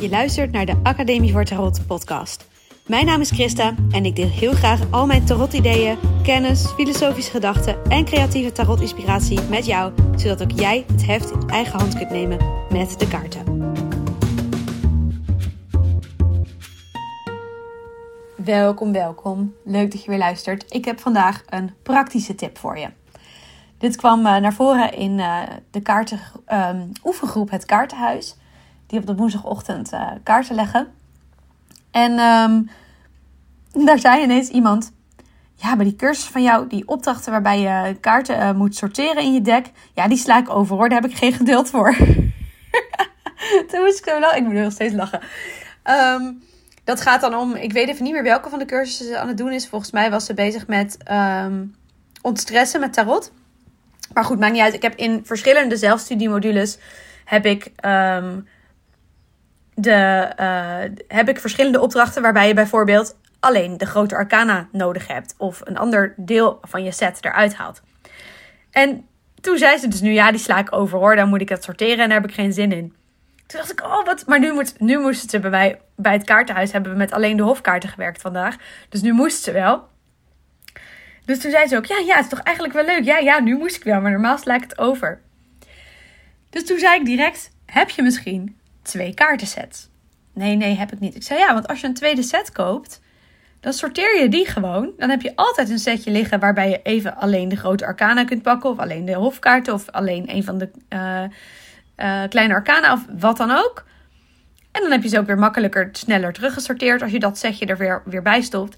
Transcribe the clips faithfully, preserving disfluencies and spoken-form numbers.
Je luistert naar de Academie voor Tarot podcast. Mijn naam is Christa en ik deel heel graag al mijn tarot-ideeën, kennis, filosofische gedachten en creatieve tarot-inspiratie met jou, zodat ook jij het heft in eigen hand kunt nemen met de kaarten. Welkom, welkom. Leuk dat je weer luistert. Ik heb vandaag een praktische tip voor je. Dit kwam uh, naar voren in uh, de kaarten, um, oefengroep Het Kaartenhuis, die op de woensdagochtend uh, kaarten leggen. En um, daar zei ineens iemand, ja, bij die cursus van jou, die opdrachten waarbij je kaarten uh, moet sorteren in je deck, ja, die sla ik over hoor, daar heb ik geen geduld voor. Toen moest ik zo lachen, ik moet nog steeds lachen. Um, dat gaat dan om, ik weet even niet meer welke van de cursussen ze aan het doen is. Volgens mij was ze bezig met um, ontstressen met tarot. Maar goed, maakt niet uit. Ik heb in verschillende zelfstudiemodules heb ik, um, de, uh, heb ik verschillende opdrachten waarbij je bijvoorbeeld alleen de grote arcana nodig hebt. Of een ander deel van je set eruit haalt. En toen zei ze dus nu, ja, die sla ik over hoor. Dan moet ik het sorteren en daar heb ik geen zin in. Toen dacht ik, oh wat. Maar nu, moet, nu moest ze bij mij, bij het kaartenhuis hebben we met alleen de hofkaarten gewerkt vandaag. Dus nu moest ze wel. Dus toen zei ze ook, ja, ja, het is toch eigenlijk wel leuk. Ja, ja, nu moest ik wel, maar normaal sla ik het over. Dus toen zei ik direct, heb je misschien twee kaartensets? Nee, nee, heb ik niet. Ik zei, ja, want als je een tweede set koopt, dan sorteer je die gewoon. Dan heb je altijd een setje liggen waarbij je even alleen de grote arcana kunt pakken, of alleen de hofkaarten, of alleen een van de uh, uh, kleine arcana, of wat dan ook. En dan heb je ze ook weer makkelijker, sneller teruggesorteerd als je dat setje er weer, weer bij stopt.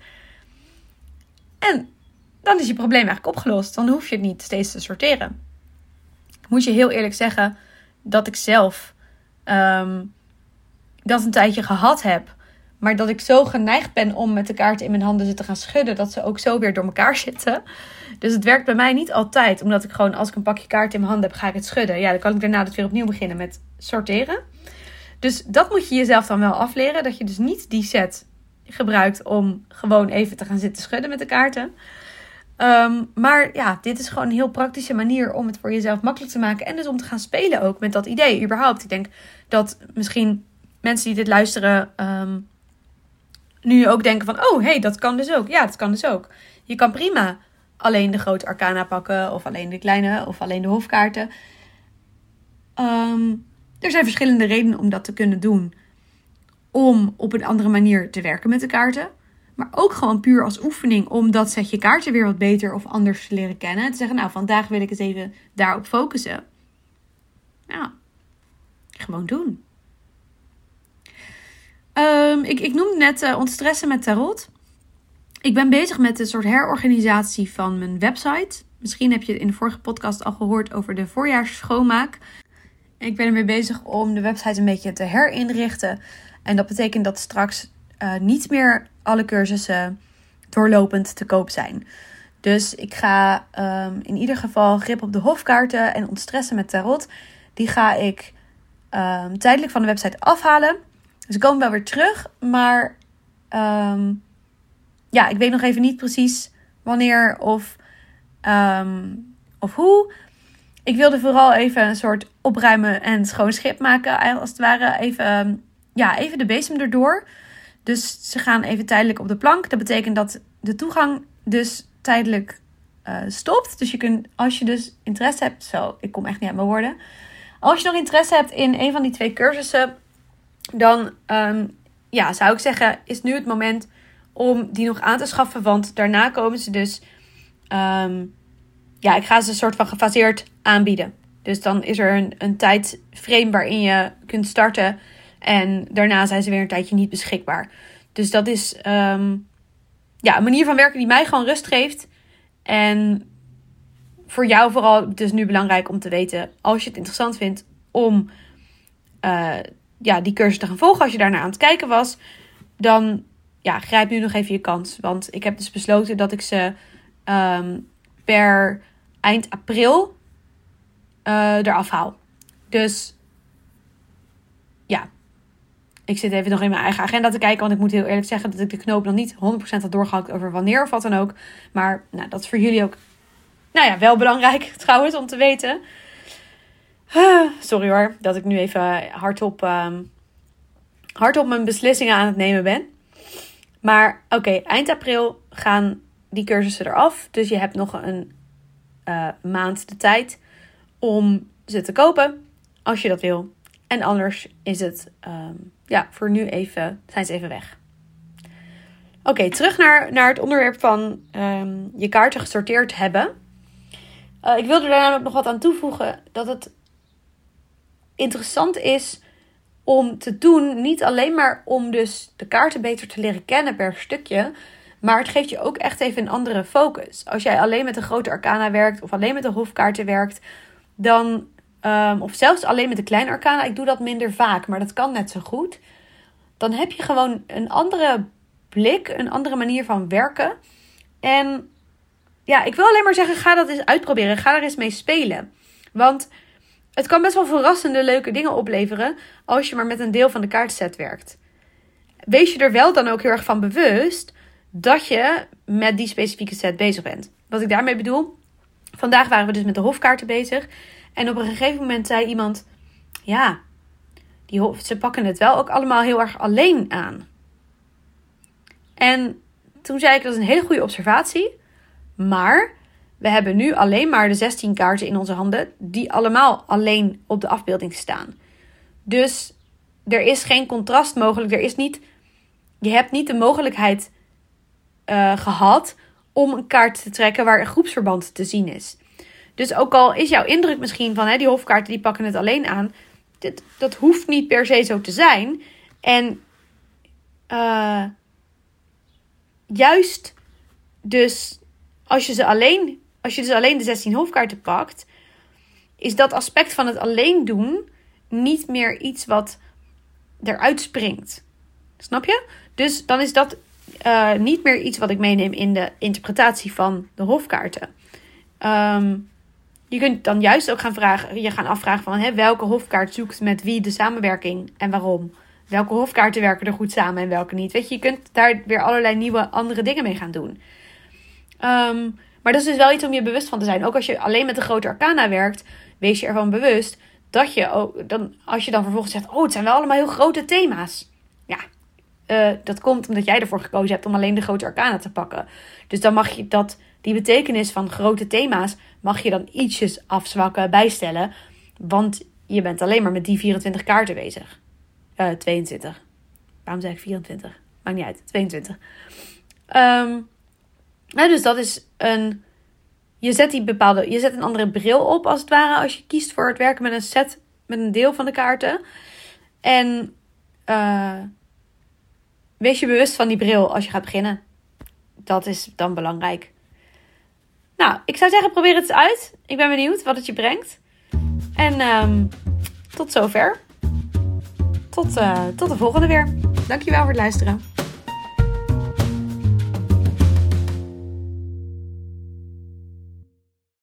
En dan is je probleem eigenlijk opgelost. Dan hoef je het niet steeds te sorteren. Ik moet je heel eerlijk zeggen dat ik zelf um, dat een tijdje gehad heb. Maar dat ik zo geneigd ben om met de kaarten in mijn handen te gaan schudden, dat ze ook zo weer door elkaar zitten. Dus het werkt bij mij niet altijd. Omdat ik gewoon, als ik een pakje kaarten in mijn handen heb, ga ik het schudden. Ja, dan kan ik daarna dus weer opnieuw beginnen met sorteren. Dus dat moet je jezelf dan wel afleren. Dat je dus niet die set gebruikt om gewoon even te gaan zitten schudden met de kaarten. Um, maar ja, dit is gewoon een heel praktische manier om het voor jezelf makkelijk te maken. En dus om te gaan spelen ook met dat idee überhaupt. Ik denk dat misschien mensen die dit luisteren um, nu ook denken van, oh, hé, hey, dat kan dus ook. Ja, dat kan dus ook. Je kan prima alleen de grote arcana pakken, of alleen de kleine, of alleen de hofkaarten. Um, er zijn verschillende redenen om dat te kunnen doen. Om op een andere manier te werken met de kaarten. Maar ook gewoon puur als oefening om dat setje kaarten weer wat beter of anders te leren kennen. Te zeggen, nou, vandaag wil ik eens even daarop focussen. Ja, gewoon doen. Um, ik, ik noemde net uh, ontstressen met tarot. Ik ben bezig met een soort herorganisatie van mijn website. Misschien heb je het in de vorige podcast al gehoord over de voorjaarsschoonmaak. Ik ben ermee bezig om de website een beetje te herinrichten. En dat betekent dat straks uh, niet meer alle cursussen doorlopend te koop zijn. Dus ik ga um, in ieder geval grip op de hofkaarten en ontstressen met tarot. Die ga ik um, tijdelijk van de website afhalen. Dus ik kom wel weer terug. Maar um, ja, ik weet nog even niet precies wanneer of, um, of hoe. Ik wilde vooral even een soort opruimen en schoon schip maken. Als het ware even, um, ja, even de bezem erdoor. Dus ze gaan even tijdelijk op de plank. Dat betekent dat de toegang dus tijdelijk uh, stopt. Dus je kunt, als je dus interesse hebt... Zo, ik kom echt niet uit mijn woorden. Als je nog interesse hebt in een van die twee cursussen, dan um, ja, zou ik zeggen, is nu het moment om die nog aan te schaffen. Want daarna komen ze dus... Um, ja, ik ga ze een soort van gefaseerd aanbieden. Dus dan is er een, een tijdframe waarin je kunt starten. En daarna zijn ze weer een tijdje niet beschikbaar. Dus dat is um, ja, een manier van werken die mij gewoon rust geeft. En voor jou vooral, het is nu belangrijk om te weten, als je het interessant vindt om uh, ja, die cursus te gaan volgen, als je daarnaar aan het kijken was, dan ja, grijp nu nog even je kans. Want ik heb dus besloten dat ik ze um, per eind april uh, eraf haal. Dus ja, ik zit even nog in mijn eigen agenda te kijken. Want ik moet heel eerlijk zeggen dat ik de knoop nog niet honderd procent had doorgehakt over wanneer of wat dan ook. Maar nou, dat is voor jullie ook, nou ja, wel belangrijk trouwens om te weten. Sorry hoor, dat ik nu even hardop um, hardop mijn beslissingen aan het nemen ben. Maar oké, okay, eind april gaan die cursussen eraf. Dus je hebt nog een uh, maand de tijd om ze te kopen. Als je dat wil. En anders is het, um, ja, voor nu even, zijn ze even weg. Oké, okay, terug naar, naar het onderwerp van um, je kaarten gesorteerd hebben. Uh, ik wilde daar namelijk nog wat aan toevoegen. Dat het interessant is om te doen. Niet alleen maar om dus de kaarten beter te leren kennen per stukje. Maar het geeft je ook echt even een andere focus. Als jij alleen met de grote arcana werkt. Of alleen met de hofkaarten werkt. Dan, um, of zelfs alleen met de kleine arcana. Ik doe dat minder vaak. Maar dat kan net zo goed. Dan heb je gewoon een andere blik. Een andere manier van werken. En ja, ik wil alleen maar zeggen. Ga dat eens uitproberen. Ga er eens mee spelen. Want het kan best wel verrassende leuke dingen opleveren. Als je maar met een deel van de kaartset werkt. Wees je er wel dan ook heel erg van bewust. Dat je met die specifieke set bezig bent. Wat ik daarmee bedoel. Vandaag waren we dus met de hofkaarten bezig. En op een gegeven moment zei iemand. Ja, die hof, ze pakken het wel ook allemaal heel erg alleen aan. En toen zei ik, dat is een hele goede observatie. Maar we hebben nu alleen maar de zestien kaarten in onze handen. Die allemaal alleen op de afbeelding staan. Dus er is geen contrast mogelijk. Er is niet, je hebt niet de mogelijkheid uh, gehad om een kaart te trekken waar een groepsverband te zien is. Dus ook al is jouw indruk misschien van hè, die hofkaarten die pakken het alleen aan. Dit, dat hoeft niet per se zo te zijn. En uh, juist dus als je ze alleen, als je dus alleen de zestien hofkaarten pakt, is dat aspect van het alleen doen niet meer iets wat eruit springt. Snap je? Dus dan is dat uh, niet meer iets wat ik meeneem in de interpretatie van de hofkaarten. Um, je kunt dan juist ook gaan vragen, je gaan afvragen van hè, welke hofkaart zoekt met wie de samenwerking en waarom. Welke hofkaarten werken er goed samen en welke niet. Weet je, je kunt daar weer allerlei nieuwe andere dingen mee gaan doen. Um, maar dat is dus wel iets om je bewust van te zijn. Ook als je alleen met de grote arcana werkt, wees je ervan bewust dat je ook, dan, als je dan vervolgens zegt, oh, het zijn wel allemaal heel grote thema's. Ja, uh, dat komt omdat jij ervoor gekozen hebt om alleen de grote arcana te pakken. Dus dan mag je dat, die betekenis van grote thema's, mag je dan ietsjes afzwakken, bijstellen. Want je bent alleen maar met die vierentwintig kaarten bezig. Uh, tweeëntwintig. Waarom zeg ik vierentwintig? Maakt niet uit, tweeëntwintig. Um, nou, dus dat is een, je zet die bepaalde, je zet een andere bril op als het ware als je kiest voor het werken met een set, met een deel van de kaarten. En uh, wees je bewust van die bril als je gaat beginnen. Dat is dan belangrijk. Nou, ik zou zeggen, probeer het eens uit. Ik ben benieuwd wat het je brengt. En um, tot zover. Tot, uh, tot de volgende weer. Dankjewel voor het luisteren.